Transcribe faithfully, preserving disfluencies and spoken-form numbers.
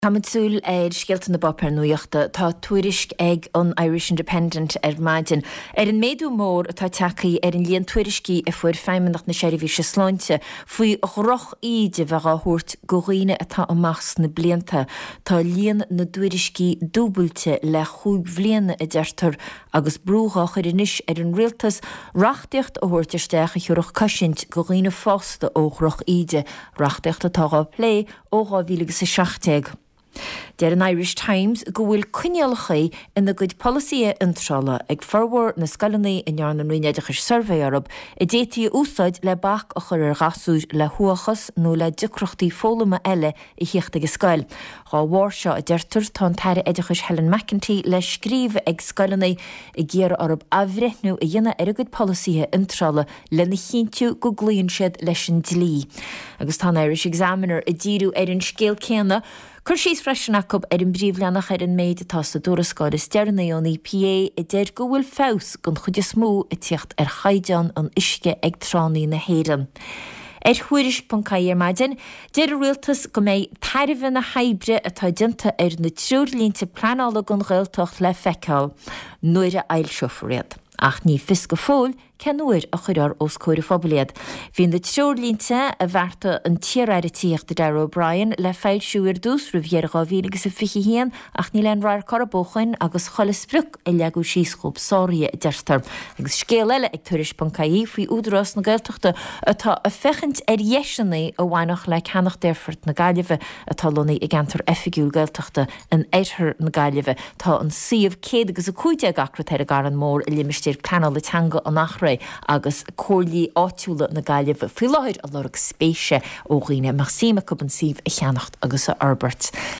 Táidsúil éid scialta na bopar nuachta tá tuairisc ag an Irish Independent ar maidin. Ar an méadú mór atá teacaí ar an líon tuairiscí a fuair feimmenach na séirihí se sláinte faoi roch íde bheith thuirt go dhaoine atá amachs na blianta. Tá líon na tuairiscí dúbailte le chúig bhliana a deirtar agus brúcha chuir inis ar an rialtas reachtaíocht a thuirteisteach a thiúrach cosint go dhaoine fásta ó roch íde reachtaíocht atá á lé ó two thousand seventeen. Der an Irish Times go bhfuil cuinealacha in na good policy intrala ag forward na scalanaí in ar na nuineadachar survey arab i détí úsáid le bach a chur ar gasúid le huachas nó le dicrochtaí fólama eile i hiochta go scail. Tá bhór seo a deirtar tá teire éidechas Helen McEntee le scríomh ag scalanaí i ggéar arab a bhreithnú i dhéine ar a good policy intrala le na chiintú go glíonn siad leis an dlí. Agus tá Irish Examiner i ddíú ar an scéal céanna Cur síos freisinach ar an bríomhleannach ar an méid atá sa dúrascáid is dearna ón í P A i déir go bhfuil fós gon chuide smó i tíocht ar chaideán an isce ag tránaí na héireann. Er thuairisc Puncaí ar maidin, déir rialtas go méid tairmhe na haibre atá dinta ar na trúrlínte planála gon ghailtocht le feiceáil, nuair a ailseofaréad. Ach ní fis go fóil ceanúir a chuirear os cóir fphobaliad. Bhín de trúrlínte a bharta an tíoráir tíocht de Darragh O'Brien le feilsiúir dús riviera gáhíle agus a fichi hían ach ní len ráir carabóchain agus cholas spruc i leagú síoscób sória i deirtar. Agus scéal eile ag tuairis Puncaí faoi údarás na gailteachta atá a fechint ar dhéisinaí a bhainach le cheannach deirfort na Gaillimhe atá lonaí i gceantar effigiúil gailteachta an éithir na Gaillimhe. Tá an siomh céad agus a cúide a gacrat ar a garan mór i limistéir planal le teanga an nachra agus cóirlí áitiúla na Gaillimhe fi láthir a lorg spéise ó ghaoine mar síime cup an siomh a cheannacht agus a Albert.